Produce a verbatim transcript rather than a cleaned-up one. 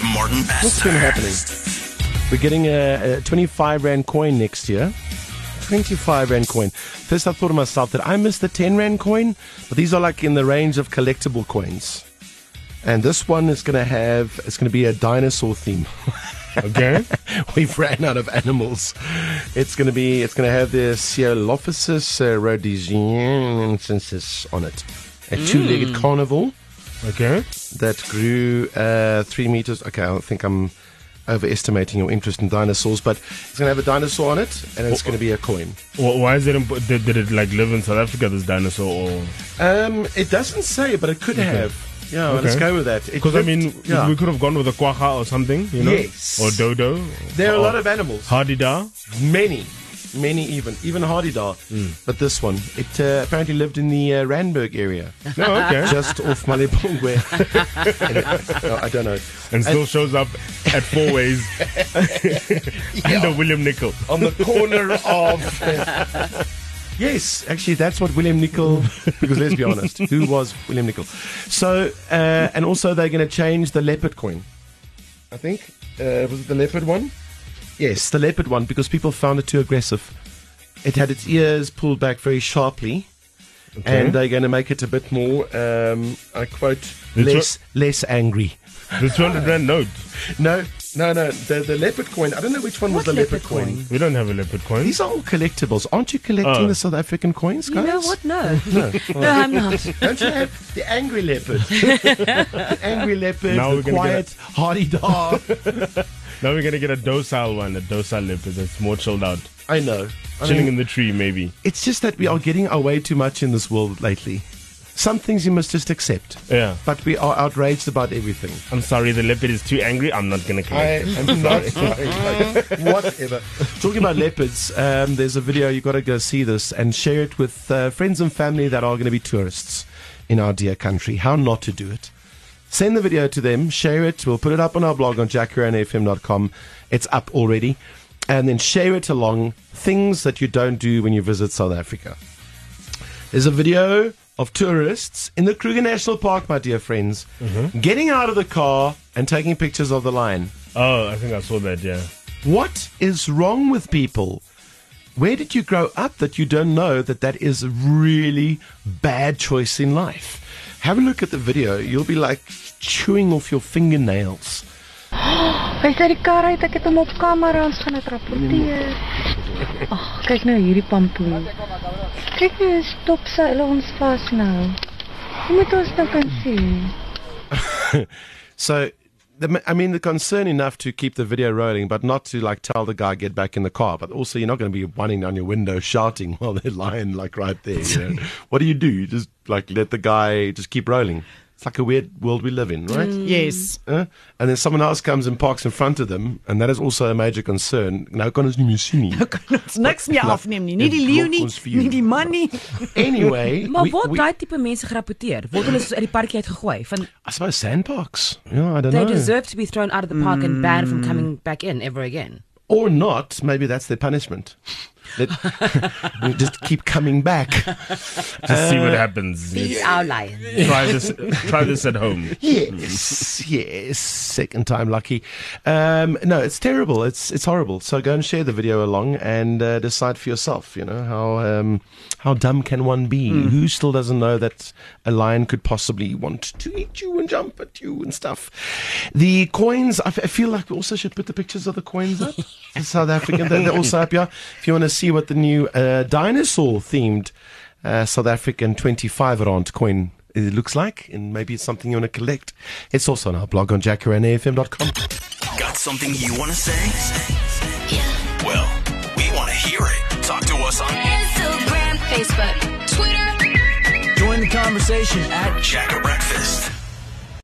Martin Bester. What's been happening? We're getting a, a twenty-five rand coin next year. twenty-five rand coin. First I thought to myself that I missed the ten rand coin, but these are like in the range of collectible coins. And this one is going to have, it's going to be a dinosaur theme. Okay. We've ran out of animals. It's going to be, it's going to have the Coelophysis uh, rhodesiensis on it. A two-legged mm. carnivore. Okay. That grew uh, three meters. Okay, I think I'm overestimating your interest in dinosaurs, but it's going to have a dinosaur on it, and it's going to be a coin. Why is it? Imp- did, did it like live in South Africa? This dinosaur? Or? Um, it doesn't say, but it could okay. have. Yeah, okay. Let's go with that. Because I mean, yeah. we could have gone with a quagga or something, you know, yes. or dodo. There are or a lot of animals. Hardy-da, many. Many even, even Hardy-da, mm. but this one, it uh, apparently lived in the uh, Randburg area. Oh, okay. Just off Malebongwe. no, I don't know. And still and, shows up at Four Ways yeah, under William Nicol. On the corner of... Yes, actually, that's what William Nicol, because let's be honest, who was William Nicol? So, uh, and also they're going to change the leopard coin, I think. Uh, was it the leopard one? Yes, the leopard one, because people found it too aggressive. It had its ears pulled back very sharply, okay. and they're going to make it a bit more, um, I quote, the less tw- less angry. The two hundred rand note? No, no, no. The, the leopard coin, I don't know which one what was the leopard, leopard coin? coin. We don't have a leopard coin. These are all collectibles. Aren't you collecting oh. the South African coins, guys? You know what? No. No, no, I'm not. Don't you have the angry leopard? The angry leopard, now the quiet, a- hardy-da. Now we're going to get a docile one, a docile leopard that's more chilled out. I know. I Chilling mean, in the tree, maybe. It's just that we are getting away too much in this world lately. Some things you must just accept. Yeah. But we are outraged about everything. I'm sorry, the leopard is too angry. I'm not going to collect it. I am not sorry. Whatever. Talking about leopards, um, there's a video. You've got to go see this and share it with uh, friends and family that are going to be tourists in our dear country. How not to do it. Send the video to them, share it. We'll put it up on our blog on jacaranda f m dot com. It's up already. And then share it along things that you don't do when you visit South Africa. There's a video of tourists in the Kruger National Park, my dear friends, mm-hmm. getting out of the car and taking pictures of the lion. Oh, I think I saw that, yeah. What is wrong with people? Where did you grow up that you don't know that that is a really bad choice in life? Have a look at the video. You'll be like chewing off your fingernails. Hy sê die kar uit, ek het hom op kamera, ons gaan dit rapporteer. Ag, kyk nou hierdie pampoen. Kyk hoe stop sy ons vas nou. Hoe moet ons nou kan sien? So, the, I mean, the concern enough to keep the video rolling, but not to like tell the guy get back in the car. But also, you're not going to be running down your window shouting while they're lying like right there. You know? What do you do? You just like let the guy just keep rolling. It's like a weird world we live in, right? Mm. Yes. Uh, and then someone else comes and parks in front of them, and that is also a major concern. Nou kan ons nie meer sien nie. Nou kan ons niks meer afneem nie. Nie die leeu nie, nie die man nie. Anyway, maar word daai tipe mense gerapporteer? Word hulle uit die parkie uitgegooi? Van I suppose sandparks. Yeah, I don't they know. They deserve to be thrown out of the park mm. and banned from coming back in ever again. Or not. Maybe that's their punishment. Let, just keep coming back. Just uh, see what happens. Be our lion. Try this. Try this at home. Yes, yes. Second time lucky. Um, no, it's terrible. It's it's horrible. So go and share the video along and uh, decide for yourself. You know how um, how dumb can one be? Mm. Who still doesn't know that a lion could possibly want to eat you and jump at you and stuff? The coins. I, f- I feel like we also should put the pictures of the coins up. South African. They're, they're also up here. If you want to see what the new uh, dinosaur-themed uh, South African twenty-five rand coin it looks like, and maybe it's something you want to collect, it's also on our blog on jacaranda f m dot com. Got something you want to say? Yeah. Well, we want to hear it. Talk to us on Instagram, Facebook, Twitter. Join the conversation at Jack at Breakfast.